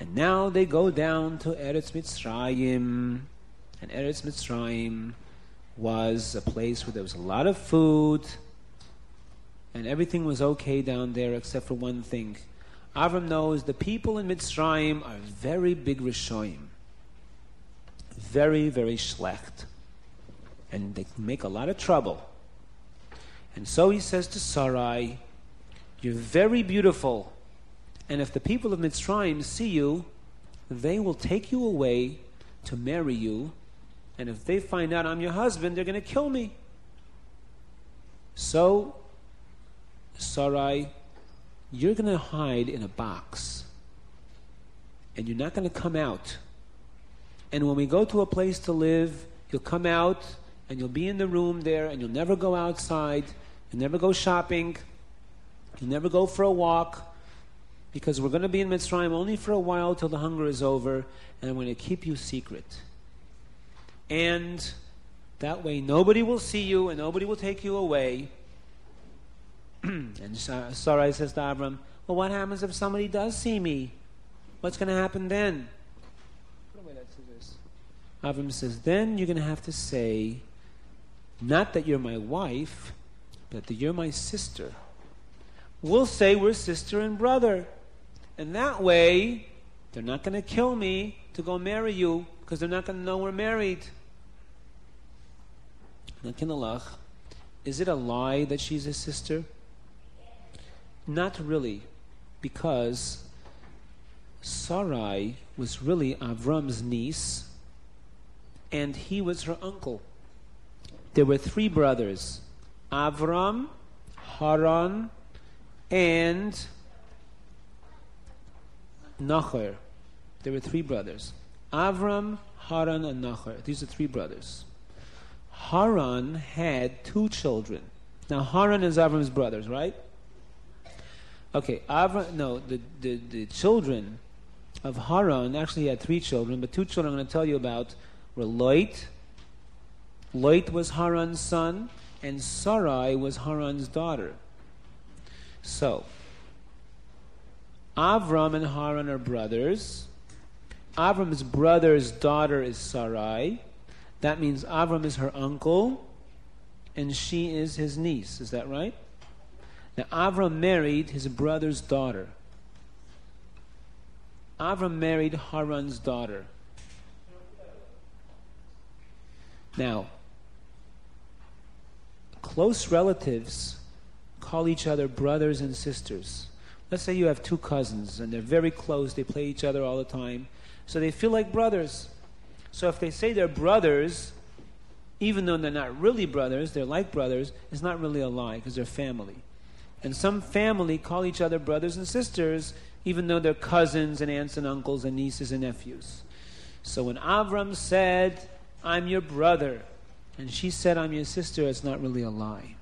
And now they go down to Eretz Mitzrayim. And Eretz Mitzrayim was a place where there was a lot of food, and everything was okay down there except for one thing. Avram knows the people in Mitzrayim are very big Rishoyim. Very, very schlecht. And they make a lot of trouble. And so he says to Sarai, you're very beautiful. And if the people of Mitzrayim see you, they will take you away to marry you. And if they find out I'm your husband, they're going to kill me. So, Sarai, you're going to hide in a box. And you're not going to come out. And when we go to a place to live, you'll come out and you'll be in the room there and you'll never go outside. You'll never go shopping. You'll never go for a walk. Because we're going to be in Mitzrayim only for a while till the hunger is over. And I'm going to keep you secret. And that way nobody will see you and nobody will take you away. And Sarai says to Avram, well, what happens if somebody does see me? What's going to happen then? Avram says, then you're going to have to say, not that you're my wife, but that you're my sister. We'll say we're sister and brother. And that way, they're not going to kill me to go marry you, because they're not going to know we're married. Is it a lie that she's his sister? Not really, because Sarai was really Avram's niece, and he was her uncle. There were 3 brothers, Avram, Haran, and Nachor. There were 3 brothers. Avram, Haran, and Nachor. These are 3 brothers. Haran had 2 children. Now Haran is Avram's brothers, right? Okay, the children of Haran actually had 3 children, but 2 children I'm going to tell you about were Lot. Lot was Haran's son, and Sarai was Haran's daughter. So, Avram and Haran are brothers. Avram's brother's daughter is Sarai. That means Avram is her uncle, and she is his niece. Is that right? Now, Avram married his brother's daughter. Avram married Haran's daughter. Now, close relatives call each other brothers and sisters. Let's say you have 2 cousins, and they're very close. They play each other all the time. So they feel like brothers. So if they say they're brothers, even though they're not really brothers, they're like brothers, it's not really a lie because they're family. And some family call each other brothers and sisters, even though they're cousins and aunts and uncles and nieces and nephews. So when Avram said, I'm your brother, and she said, I'm your sister, it's not really a lie.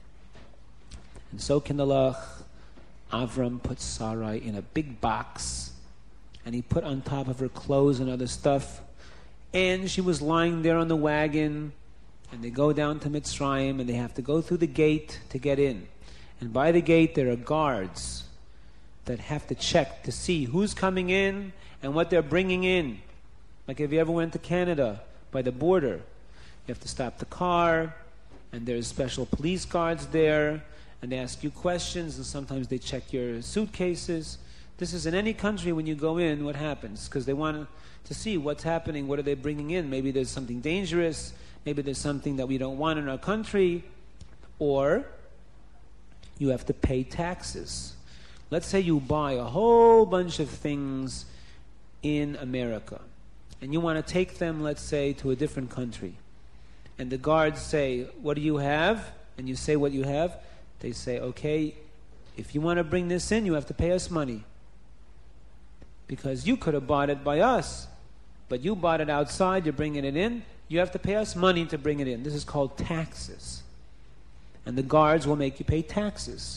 And so Kindalach, Avram put Sarai in a big box, and he put on top of her clothes and other stuff. And she was lying there on the wagon, and they go down to Mitzrayim, and they have to go through the gate to get in. And by the gate, there are guards that have to check to see who's coming in and what they're bringing in. Like if you ever went to Canada, by the border, you have to stop the car, and there's special police guards there, and they ask you questions, and sometimes they check your suitcases. This is in any country when you go in, what happens? Because they want to see what's happening, what are they bringing in. Maybe there's something dangerous, maybe there's something that we don't want in our country, or you have to pay taxes. Let's say you buy a whole bunch of things in America, and you want to take them, let's say, to a different country. And the guards say, what do you have? And you say what you have. They say, okay, if you want to bring this in, you have to pay us money. Because you could have bought it by us, but you bought it outside, you're bringing it in, you have to pay us money to bring it in. This is called taxes. And the guards will make you pay taxes.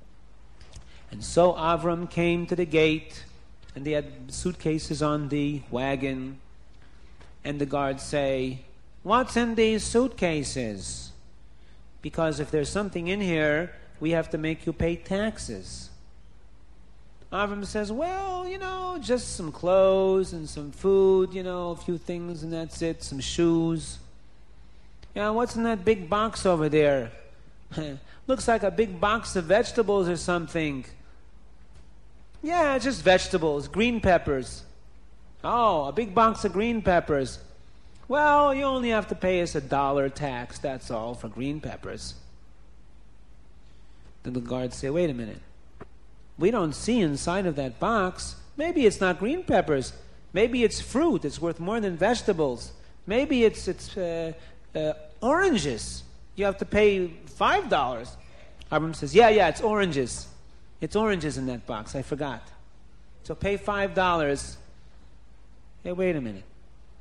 And so Avram came to the gate, and they had suitcases on the wagon, and the guards say, what's in these suitcases? Because if there's something in here, we have to make you pay taxes. Avram says, well, just some clothes and some food, a few things and that's it, some shoes. What's in that big box over there? Looks like a big box of vegetables or something. Yeah, just vegetables, green peppers. Oh, a big box of green peppers. Well, you only have to pay us $1 tax, that's all, for green peppers. Then the guards say, wait a minute. We don't see inside of that box. Maybe it's not green peppers. Maybe it's fruit. It's worth more than vegetables. Maybe it's oranges. You have to pay $5. Avram says, yeah, it's oranges. It's oranges in that box. I forgot. So pay $5. Hey, wait a minute.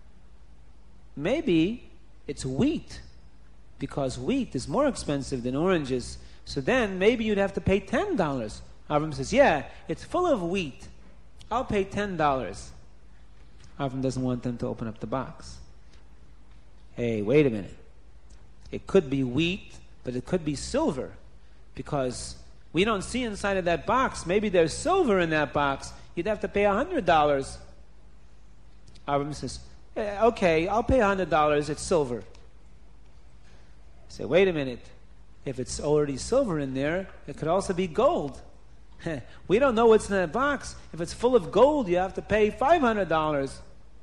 Maybe it's wheat, because wheat is more expensive than oranges. So then maybe you'd have to pay $10. Avram says, yeah, it's full of wheat. I'll pay $10. Avram doesn't want them to open up the box. Hey, wait a minute. It could be wheat, but it could be silver, because we don't see inside of that box. Maybe there's silver in that box. You'd have to pay $100. Avram says, okay, I'll pay $100. It's silver. Say, wait a minute. If it's already silver in there, it could also be gold. We don't know what's in that box. If it's full of gold, you have to pay $500.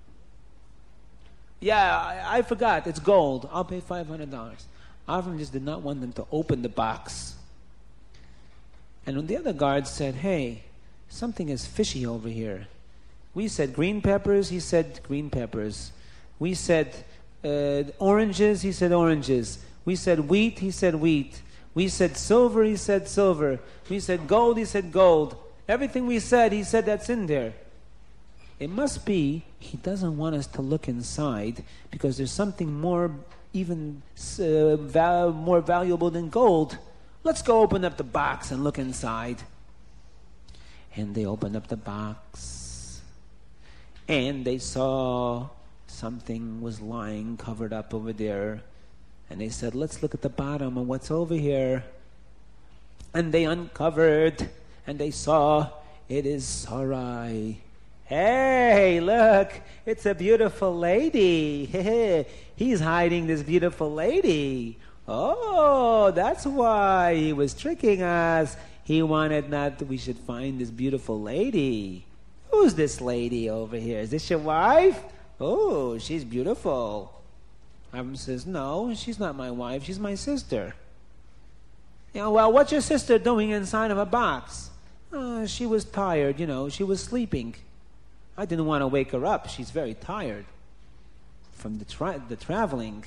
Yeah, I forgot. It's gold. I'll pay $500. Avram just did not want them to open the box. And when the other guards said, hey, something is fishy over here. We said green peppers, he said green peppers. We said oranges, he said oranges. We said wheat, he said wheat. We said silver, he said silver. We said gold, he said gold. Everything we said, he said that's in there. It must be he doesn't want us to look inside, because there's something more, even more valuable than gold. Let's go open up the box and look inside. And they opened up the box, and they saw something was lying covered up over there. And they said, let's look at the bottom of what's over here. And they uncovered, and they saw it is Sarai. Hey, look, it's a beautiful lady. He's hiding this beautiful lady. Oh, that's why he was tricking us. He wanted not that we should find this beautiful lady. Who's this lady over here? Is this your wife? Oh, she's beautiful. Avram says, no, she's not my wife. She's my sister. Well, what's your sister doing inside of a box? She was tired, she was sleeping. I didn't want to wake her up. She's very tired from the traveling.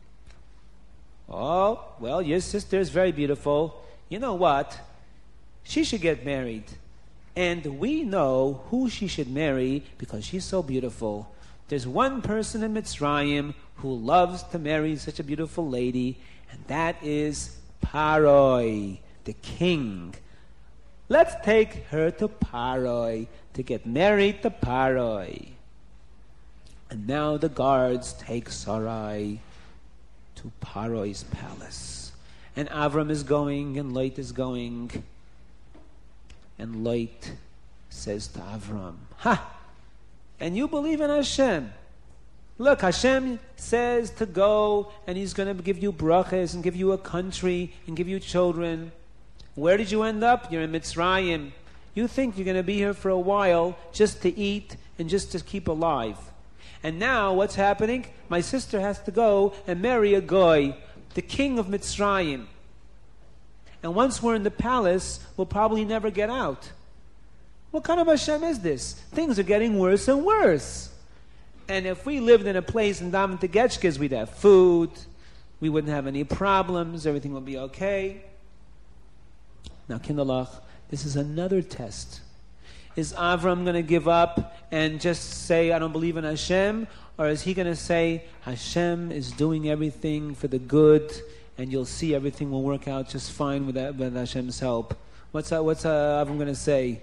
Oh, well, your sister is very beautiful. You know what? She should get married. And we know who she should marry because she's so beautiful. There's one person in Mitzrayim who loves to marry such a beautiful lady, and that is Paroi, the king. Let's take her to Paroi to get married to Paroi. And now the guards take Sarai to Paroi's palace. And Avram is going, and Lot is going. And Lot says to Avram, ha! And you believe in Hashem. Look, Hashem says to go, and He's going to give you brachas, and give you a country, and give you children. Where did you end up? You're in Mitzrayim. You think you're going to be here for a while just to eat and just to keep alive. And now what's happening? My sister has to go and marry a goy, the king of Mitzrayim. And once we're in the palace, we'll probably never get out. What kind of Hashem is this? Things are getting worse and worse. And if we lived in a place in Daven Tegechkes, we'd have food, we wouldn't have any problems, everything would be okay. Now, Kinderlach, this is another test. Is Avram going to give up and just say, I don't believe in Hashem? Or is he going to say, Hashem is doing everything for the good, and you'll see everything will work out just fine with Hashem's help? What's Avram going to say?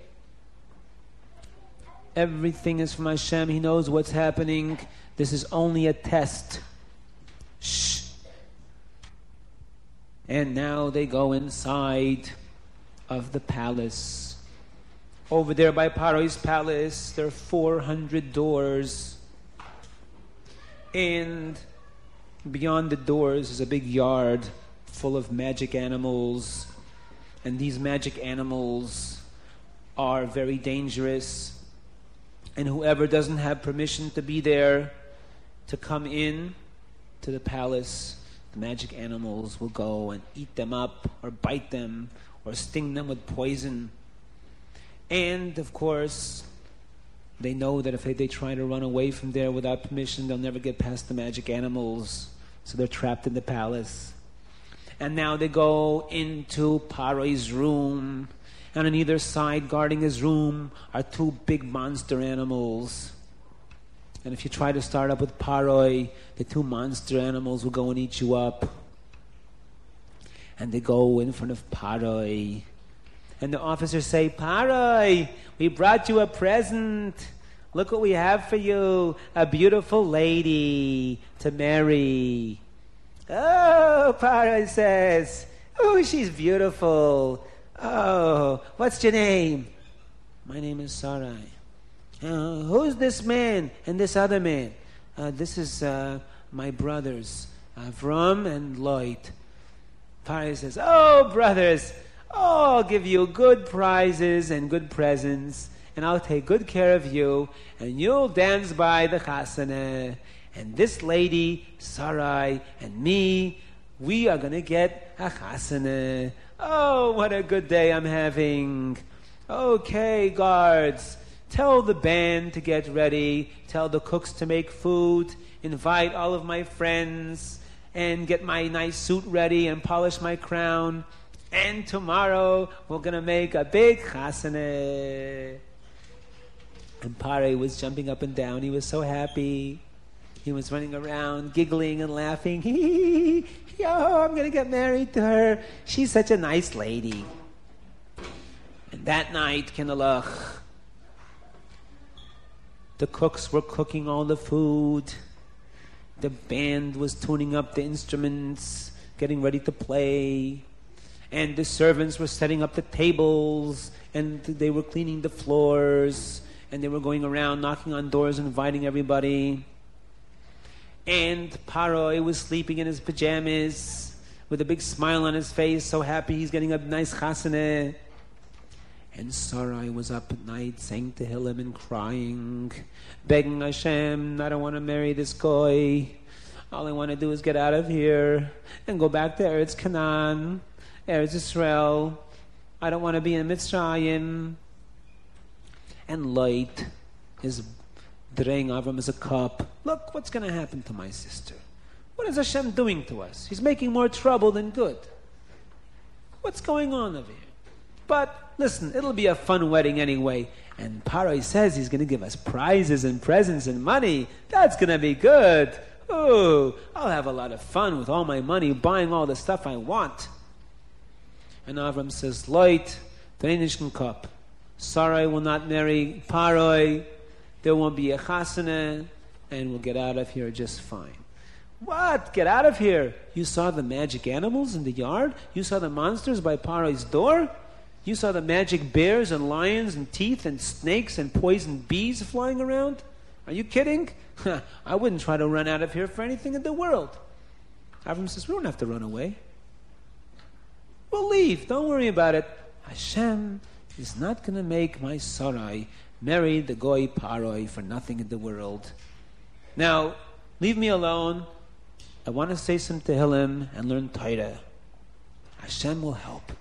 Everything is from Hashem. He knows what's happening. This is only a test. Shh. And now they go inside of the palace. Over there by Paro's palace, there are 400 doors. And beyond the doors is a big yard full of magic animals. And these magic animals are very dangerous. And whoever doesn't have permission to be there, to come in to the palace, the magic animals will go and eat them up or bite them or sting them with poison. And, of course, they know that if they try to run away from there without permission, they'll never get past the magic animals. So they're trapped in the palace. And now they go into Paro's room. And on either side, guarding his room, are two big monster animals. And if you try to start up with Paro, the two monster animals will go and eat you up. And they go in front of Paro. And the officers say, Paro, we brought you a present. Look what we have for you. A beautiful lady to marry. Oh, Paro says, oh, she's beautiful. Oh, what's your name? My name is Sarai. Who's this man and this other man? This is my brothers, Avram and Lloyd. Paro says, oh, brothers, I'll give you good prizes and good presents, and I'll take good care of you, and you'll dance by the chasana. And this lady, Sarai, and me, we are going to get a chasana. Oh, what a good day I'm having. Okay, guards, tell the band to get ready. Tell the cooks to make food. Invite all of my friends and get my nice suit ready and polish my crown. And tomorrow we're going to make a big chasana. And Paro was jumping up and down. He was so happy. He was running around, giggling and laughing. Yo, I'm going to get married to her. She's such a nice lady. And that night, Kinalach, the cooks were cooking all the food. The band was tuning up the instruments, getting ready to play. And the servants were setting up the tables, and they were cleaning the floors, and they were going around knocking on doors, inviting everybody. And Paro was sleeping in his pajamas with a big smile on his face, so happy he's getting a nice chasana. And Sarai was up at night saying Tehillim and crying, begging Hashem, I don't want to marry this guy. All I want to do is get out of here and go back to Eretz Canaan, Eretz Israel. I don't want to be in Mitzrayim. And Light is draying Avram as a cup. Look, what's going to happen to my sister? What is Hashem doing to us? He's making more trouble than good. What's going on over here? But listen, it'll be a fun wedding anyway. And Paro says he's going to give us prizes and presents and money. That's going to be good. Oh, I'll have a lot of fun with all my money, buying all the stuff I want. And Avram says, Light, Drenishkin cup. Sarai will not marry Paro. There won't be a chasana, and we'll get out of here just fine. What? Get out of here? You saw the magic animals in the yard? You saw the monsters by Paro's door? You saw the magic bears and lions and teeth and snakes and poisoned bees flying around? Are you kidding? I wouldn't try to run out of here for anything in the world. Avram says, we don't have to run away. We'll leave. Don't worry about it. Hashem is not going to make my Sarai marry the Goy Paro for nothing in the world. Now, leave me alone. I want to say some Tehillim and learn Torah. Hashem will help.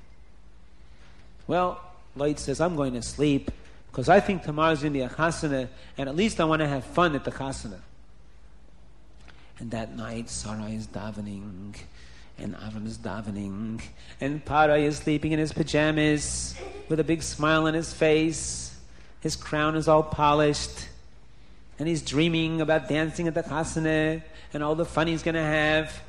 Well, Light says, I'm going to sleep because I think tomorrow's going to be a chasana, and at least I want to have fun at the chasana. And that night, Sarai is davening, and Avram is davening, and Paro is sleeping in his pajamas with a big smile on his face. His crown is all polished, and he's dreaming about dancing at the chasana and all the fun he's going to have.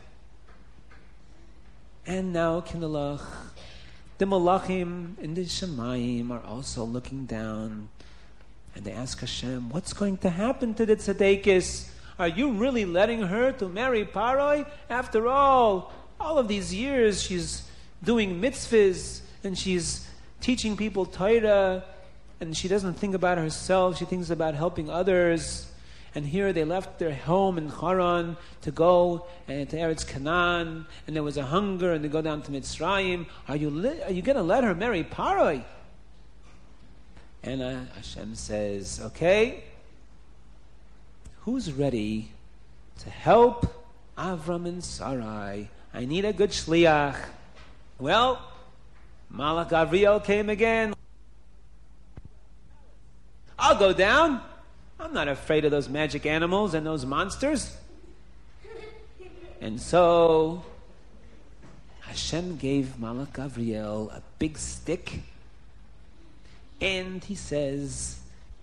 And now, Kinalach, the Malachim in the Shemayim are also looking down, and they ask Hashem, what's going to happen to the Tzedekis? Are you really letting her to marry Paro? After all of these years she's doing mitzvahs, and she's teaching people Torah, and she doesn't think about herself, she thinks about helping others. And here they left their home in Haran to go to Eretz Canaan, and there was a hunger, and they go down to Mitzrayim. Are you going to let her marry Paroi? And Hashem says, okay, who's ready to help Avram and Sarai? I need a good shliach. Well, Malach Gavriel came again. I'll go down. I'm not afraid of those magic animals and those monsters. And so Hashem gave Malach Gavriel a big stick, and he says,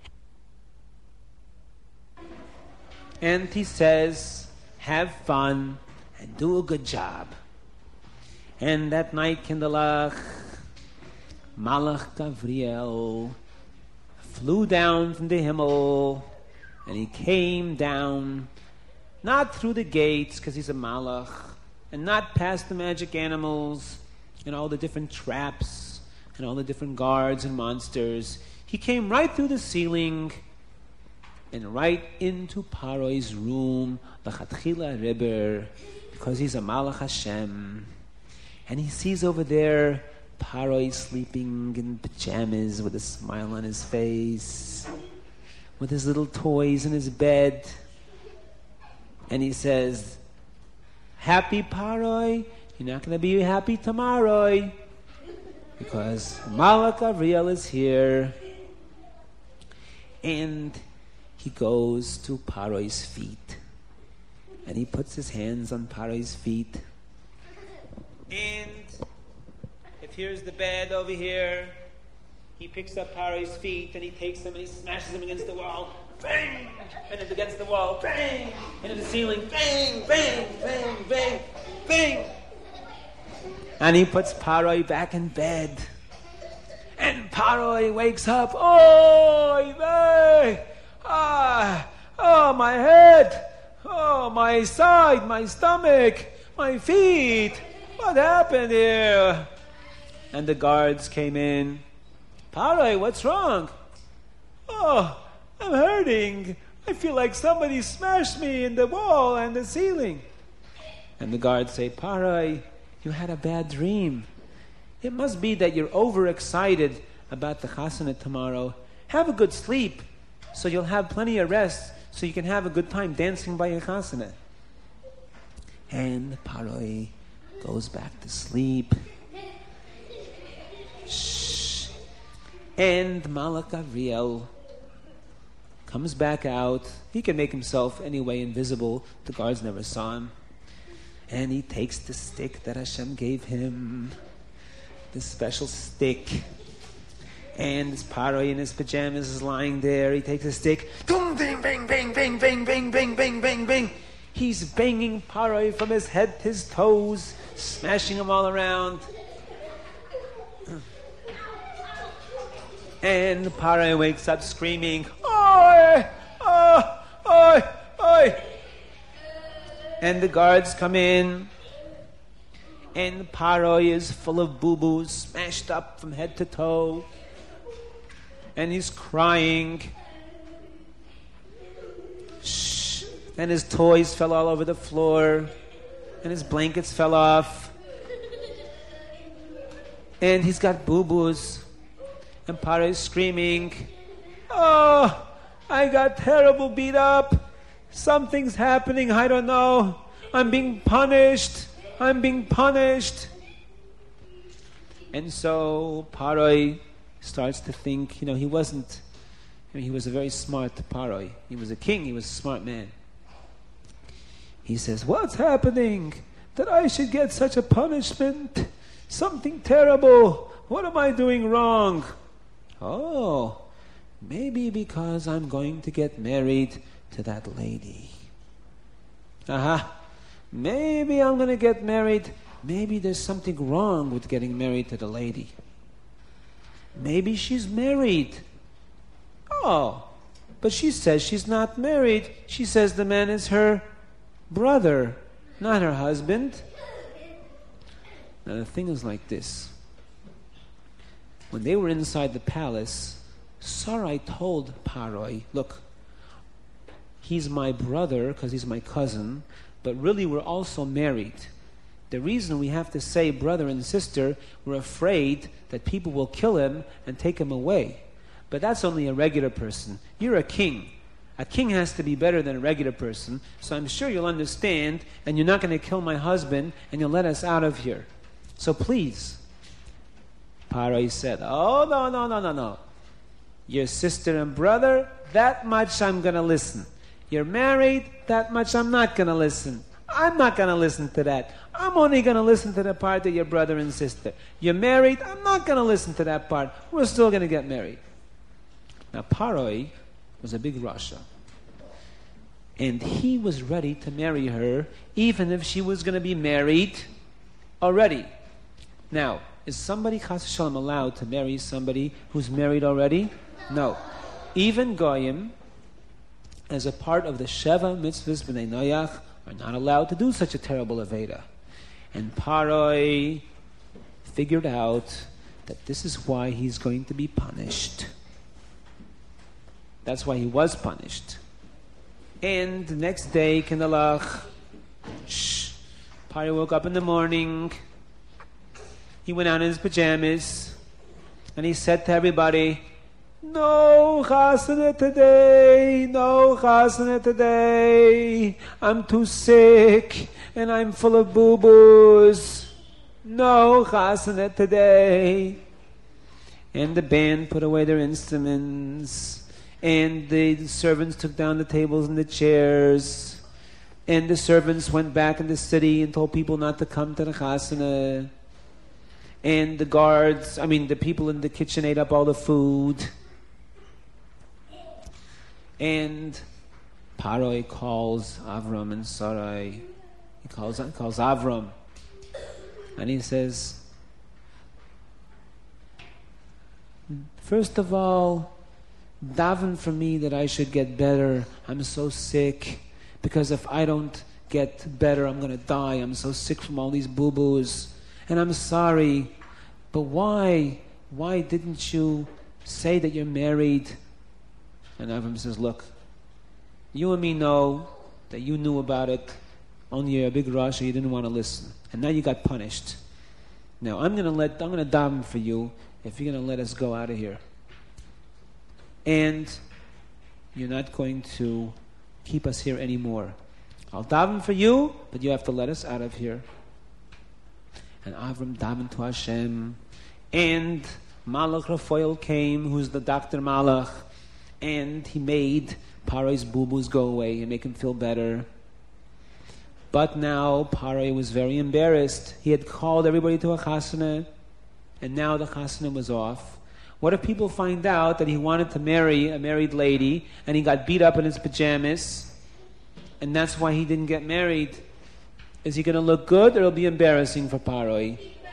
have fun and do a good job. And that night, Kinderlach, Malach Gavriel flew down from the Himmel, and he came down, not through the gates, because he's a Malach, and not past the magic animals, and all the different traps, and all the different guards and monsters. He came right through the ceiling, and right into Paroi's room, the Chatchila Rebbe, because he's a Malach Hashem. And he sees over there Paroi sleeping in pajamas with a smile on his face, with his little toys in his bed. And he says, happy Paroi, you're not going to be happy tomorrow, because Malach Gavriel is here. And he goes to Paroi's feet, and he puts his hands on Paroi's feet. And if here's the bed over here, he picks up Paroi's feet and he takes them and he smashes them against the wall. Bang! And then against the wall. Bang! And in the ceiling. Bang! Bang! Bang! Bang! Bang! And he puts Paroi back in bed. And Paroi wakes up. Oh, vey! Oh, my head! Oh, my side, my stomach, my feet! What happened here? And the guards came in. Paroi, what's wrong? Oh, I'm hurting. I feel like somebody smashed me in the wall and the ceiling. And the guards say, Paroi, you had a bad dream. It must be that you're overexcited about the chasana tomorrow. Have a good sleep, so you'll have plenty of rest, so you can have a good time dancing by your chasana. And Paroi goes back to sleep. Shh. And Malach Gavriel comes back out. He can make himself anyway invisible. The guards never saw him. And he takes the stick that Hashem gave him, this special stick. And this Paroi in his pajamas is lying there. He takes a stick. Boom, bang, bang, bang, bang, bang, bang, bang, bang, bang, bang. He's banging Paroi from his head to his toes, smashing him all around. And Paroi wakes up screaming, Oi! Oh! Oi! Oi! And the guards come in, and Paroi is full of boo-boos, smashed up from head to toe, and he's crying. Shh. And his toys fell all over the floor, and his blankets fell off, and he's got boo-boos, and Paroi is screaming, Oh! I got terrible beat up. Something's happening, I don't know. I'm being punished. I'm being punished. And so Paroi starts to think, he wasn't, he was a very smart Paroi. He was a king, he was a smart man. He says, what's happening? That I should get such a punishment? Something terrible. What am I doing wrong? Oh, maybe because I'm going to get married to that lady. Maybe I'm going to get married. Maybe there's something wrong with getting married to the lady. Maybe she's married. Oh, but she says she's not married. She says the man is her brother, not her husband. Now the thing is like this. When they were inside the palace, Sarai told Paroi, look, he's my brother because he's my cousin, but really we're also married. The reason we have to say brother and sister, we're afraid that people will kill him and take him away. But that's only a regular person. You're a king. A king has to be better than a regular person, so I'm sure you'll understand, and you're not going to kill my husband, and you'll let us out of here. So please. Paroi said, oh, no. Your sister and brother, that much I'm going to listen. You're married, that much I'm not going to listen. I'm not going to listen to that. I'm only going to listen to the part that your brother and sister. You're married, I'm not going to listen to that part. We're still going to get married. Now, Paroi was a big Rasha. And he was ready to marry her, even if she was going to be married already. Now, is somebody, chas v'shalom, allowed to marry somebody who's married already? No. Even Goyim, as a part of the Sheva mitzvahs b'nei Noach, are not allowed to do such a terrible Aveda. And Paroi figured out that this is why he's going to be punished. That's why he was punished. And the next day, Kindalach, Paroi woke up in the morning. He went out in his pajamas, and he said to everybody, no chasana today, no chasana today. I'm too sick, and I'm full of boo-boos. No chasana today. And the band put away their instruments, and the servants took down the tables and the chairs, and the servants went back in the city and told people not to come to the chasana. And the people in the kitchen ate up all the food. And Paroi calls Avram and Sarai. He calls Avram. And he says, first of all, daven for me that I should get better. I'm so sick. Because if I don't get better, I'm going to die. I'm so sick from all these boo-boos. And I'm sorry, but why didn't you say that you're married? And Avram says, look, you and me know that you knew about it, only you're a big Rasha, you didn't want to listen. And now you got punished. Now I'm going to daven for you if you're going to let us go out of here. And you're not going to keep us here anymore. I'll daven for you, but you have to let us out of here. And Avram davened to Hashem, and Malach Raphael came, who's the Dr. Malach, and he made Paroi's boo-boos go away and make him feel better. But now Paroi was very embarrassed. He had called everybody to a chasana, and now the chasana was off. What if people find out that he wanted to marry a married lady, and he got beat up in his pajamas, and that's why he didn't get married? Is he going to look good, or it'll be embarrassing for Paroi?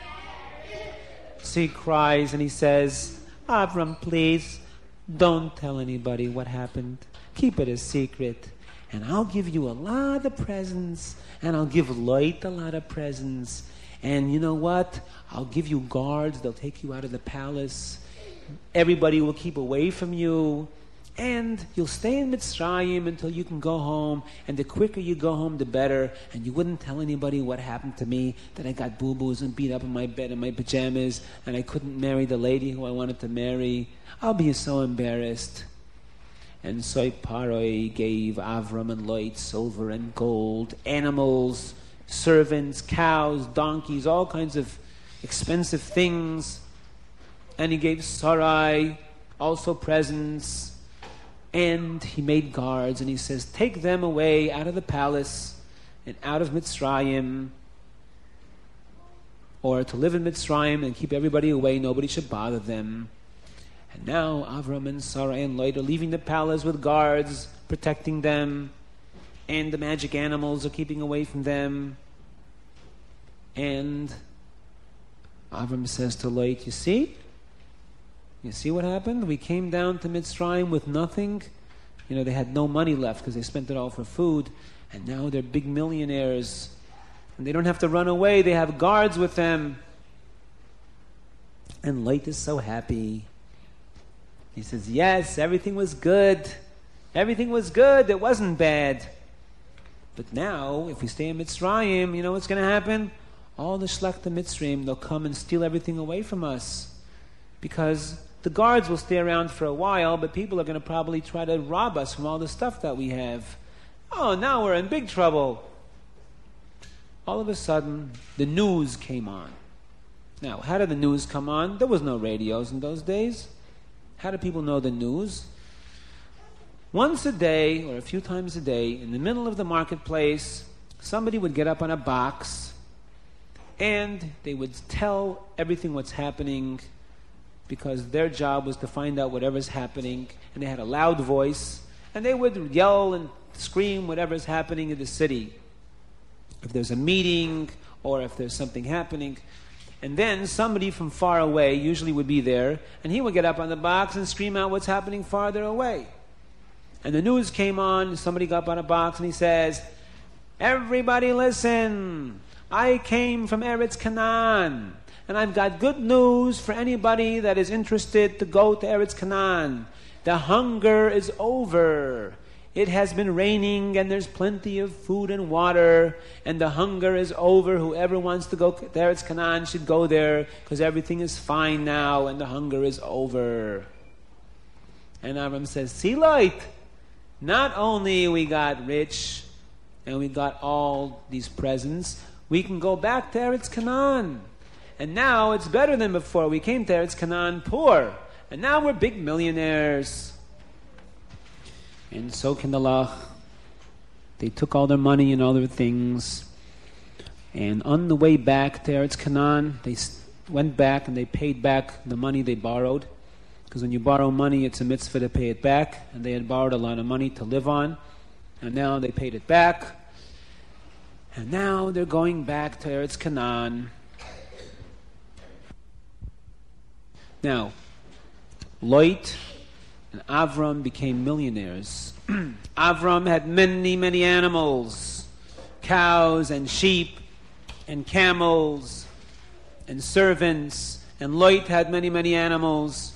So he cries and he says, Avram, please, don't tell anybody what happened. Keep it a secret. And I'll give you a lot of presents, and I'll give Lot a lot of presents. And you know what? I'll give you guards. They'll take you out of the palace. Everybody will keep away from you. And you'll stay in Mitzrayim until you can go home. And the quicker you go home, the better. And you wouldn't tell anybody what happened to me, that I got boo-boos and beat up in my bed in my pajamas, and I couldn't marry the lady who I wanted to marry. I'll be so embarrassed. And so Paroi gave Avram and Lot silver and gold, animals, servants, cows, donkeys, all kinds of expensive things. And he gave Sarai also presents. And he made guards, and he says, take them away out of the palace and out of Mitzrayim, or to live in Mitzrayim and keep everybody away. Nobody should bother them. And now Avram and Sarai and Lot are leaving the palace with guards, protecting them, and the magic animals are keeping away from them. And Avram says to Lot, you see what happened? We came down to Mitzrayim with nothing. They had no money left because they spent it all for food. And now they're big millionaires. And they don't have to run away. They have guards with them. And Lot is so happy. He says, yes, everything was good. Everything was good. It wasn't bad. But now, if we stay in Mitzrayim, you know what's going to happen? All the Shlechta Mitzrayim, they'll come and steal everything away from us. Because the guards will stay around for a while, but people are going to probably try to rob us from all the stuff that we have. Oh, now we're in big trouble. All of a sudden, the news came on. Now, how did the news come on? There was no radios in those days. How do people know the news? Once a day, or a few times a day, in the middle of the marketplace, somebody would get up on a box, and they would tell everything what's happening, because their job was to find out whatever's happening, and they had a loud voice, and they would yell and scream whatever's happening in the city. If there's a meeting, or if there's something happening. And then somebody from far away usually would be there, and he would get up on the box and scream out what's happening farther away. And the news came on, somebody got up on a box and he says, everybody listen, I came from Eretz Canaan, and I've got good news for anybody that is interested to go to Eretz Canaan. The hunger is over. It has been raining and there's plenty of food and water, and the hunger is over. Whoever wants to go to Eretz Canaan should go there, because everything is fine now and the hunger is over. And Avram says, see, Lot, not only we got rich and we got all these presents, we can go back to Eretz Canaan. And now it's better than before. We came to Eretz Canaan poor, and now we're big millionaires. And so Kindalach, they took all their money and all their things, and on the way back to Eretz Canaan, they went back and they paid back the money they borrowed, because when you borrow money, it's a mitzvah to pay it back, and they had borrowed a lot of money to live on, and now they paid it back, and now they're going back to Eretz Canaan. Now, Lot and Avram became millionaires. Avram had many, many animals, cows and sheep and camels and servants, and Lot had many, many animals.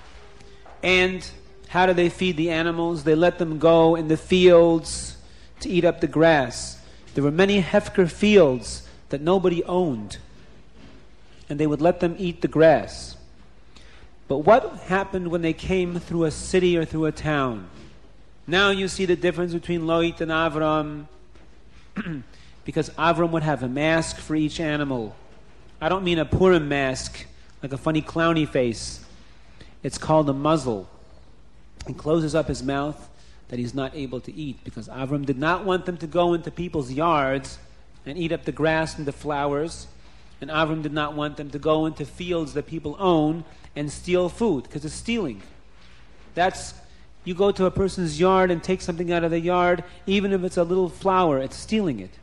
And how do they feed the animals? They let them go in the fields to eat up the grass. There were many Hefker fields that nobody owned, and they would let them eat the grass. But what happened when they came through a city or through a town? Now you see the difference between Lot and Avram, because Avram would have a mask for each animal. I don't mean a Purim mask, like a funny clowny face. It's called a muzzle. He closes up his mouth that he's not able to eat, because Avram did not want them to go into people's yards and eat up the grass and the flowers. And Avram did not want them to go into fields that people own and steal food, because it's stealing. That's, you go to a person's yard and take something out of the yard, even if it's a little flower, it's stealing it.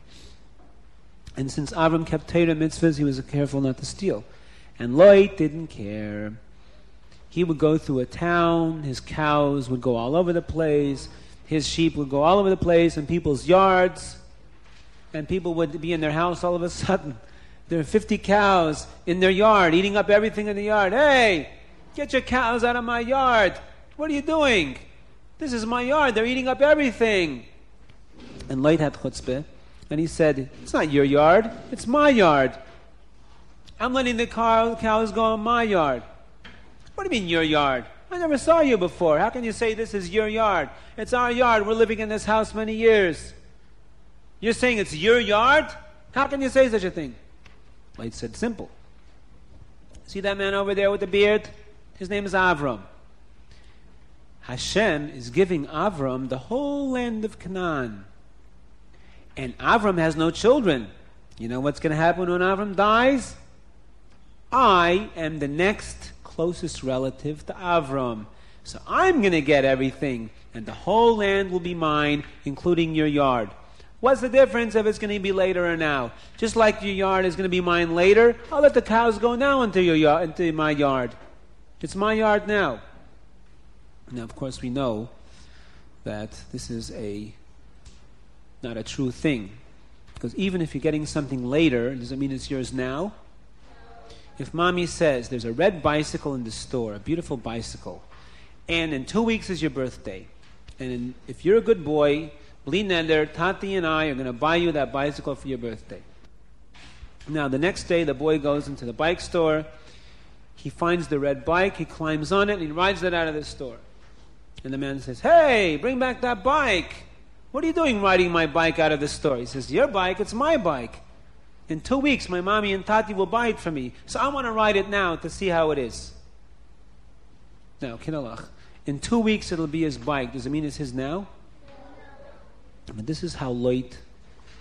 And since Avram kept Torah mitzvahs, he was careful not to steal. And Lot didn't care. He would go through a town, his cows would go all over the place, his sheep would go all over the place in people's yards, and people would be in their house all of a sudden. There are 50 cows in their yard, eating up everything in the yard. Hey, get your cows out of my yard. What are you doing? This is my yard. They're eating up everything. And Lot had chutzpah, and he said, it's not your yard, it's my yard. I'm letting the cows go in my yard. What do you mean your yard? I never saw you before. How can you say this is your yard? It's our yard. We're living in this house many years. You're saying it's your yard? How can you say such a thing? Lot said, simple. See that man over there with the beard? His name is Avram. Hashem is giving Avram the whole land of Canaan. And Avram has no children. You know what's going to happen when Avram dies? I am the next closest relative to Avram. So I'm going to get everything, and the whole land will be mine, including your yard. What's the difference if it's going to be later or now? Just like your yard is going to be mine later, I'll let the cows go now into your yard, into my yard. It's my yard now. Now, of course, we know that this is not a true thing, because even if you're getting something later, does it mean it's yours now? If mommy says there's a red bicycle in the store, a beautiful bicycle, and in 2 weeks is your birthday. And if you're a good boy, bli neder, Tati and I are going to buy you that bicycle for your birthday. Now, the next day, the boy goes into the bike store. He finds the red bike. He climbs on it, and he rides it out of the store. And the man says, "Hey, bring back that bike. What are you doing riding my bike out of the store?" He says, "Your bike? It's my bike. In 2 weeks, my mommy and Tati will buy it for me. So I want to ride it now to see how it is." Now, kinalach, in 2 weeks it'll be his bike. Does it mean it's his now? But this is how late